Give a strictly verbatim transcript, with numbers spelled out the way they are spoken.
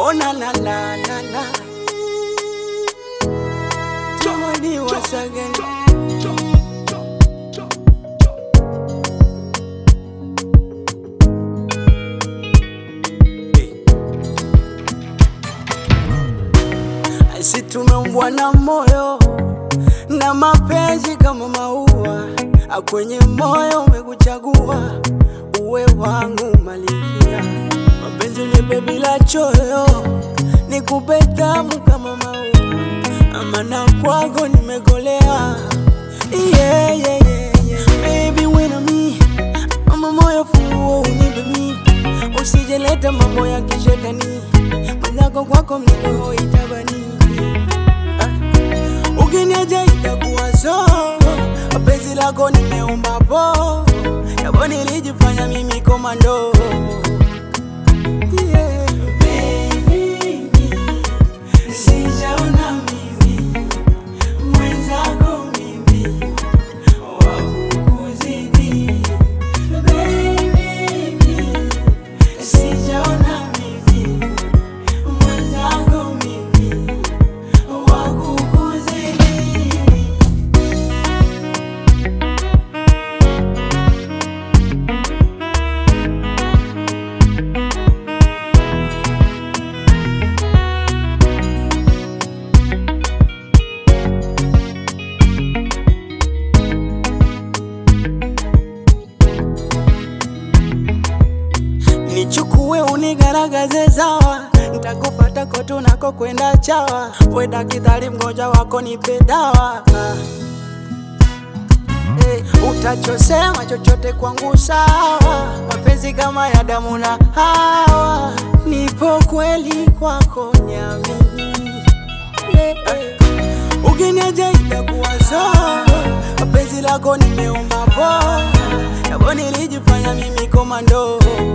Oh na na na na na. Somebody once again. Si tumeumbwa na moyo na mapenzi kama maua, kwenye moyo umekuchagua uwe wangu malikia. Mapenzi nipe bila choyo, nikupe tamu kama maua, amana kwako nimegolea. Yeah, yeah, yeah, yeah. Baby wena mi, mama moyo funguo unipe mi, usijeleta mambo ya kishetani, mwenzako kwako mniko itabani. Ukiniacha itakuwa so, penzi lako nimeomba po, yabo nilijifanya mimi komando. Yeah. Baby, sijaona mimi mwenzako mimi wakukuzidi. Baby, sijaona mimi mwenzako mimi wakukuzidi. Nichukue unigaragaze sawa, nitakufata kote unako kwenda chawa. We daktari mgonjwa wako nipe dawa. Hey, utachosema chochote kwangu sawa, mapenzi kama ya damu na Hawa. Nipo kweli kwako niamini. Yeah, yeah. Ukiniacha itakuwa sawa, mapenzi lako nimeomba po, yabo nilijifanya mimi komando.